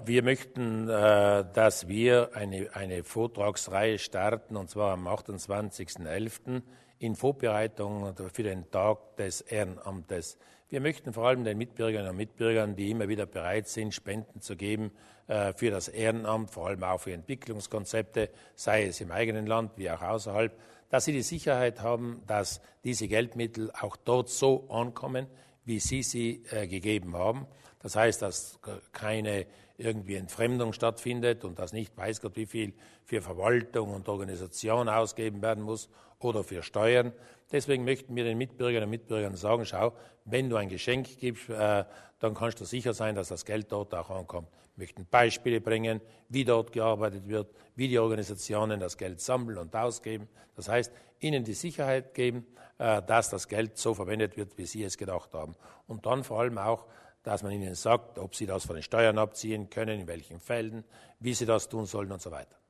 wir möchten, dass wir eine Vortragsreihe starten, und zwar am 28.11. in Vorbereitung für den Tag des Ehrenamtes. Wir möchten vor allem den Mitbürgerinnen und Mitbürgern, die immer wieder bereit sind, Spenden zu geben für das Ehrenamt, vor allem auch für Entwicklungskonzepte, sei es im eigenen Land wie auch außerhalb, dass sie die Sicherheit haben, dass diese Geldmittel auch dort so ankommen, wie sie gegeben haben. Das heißt, dass keine irgendwie Entfremdung stattfindet und dass nicht weiß Gott wie viel für Verwaltung und Organisation ausgegeben werden muss oder für Steuern. Deswegen möchten wir den Mitbürgerinnen und Mitbürgern sagen, schau, wenn du ein Geschenk gibst, dann kannst du sicher sein, dass das Geld dort auch ankommt. Wir möchten Beispiele bringen, wie dort gearbeitet wird, wie die Organisationen das Geld sammeln und ausgeben. Das heißt, ihnen die Sicherheit geben, dass das Geld so verwendet wird, wie sie es gedacht haben. Und dann vor allem auch, dass man ihnen sagt, ob sie das von den Steuern abziehen können, in welchen Fällen, wie sie das tun sollen und so weiter.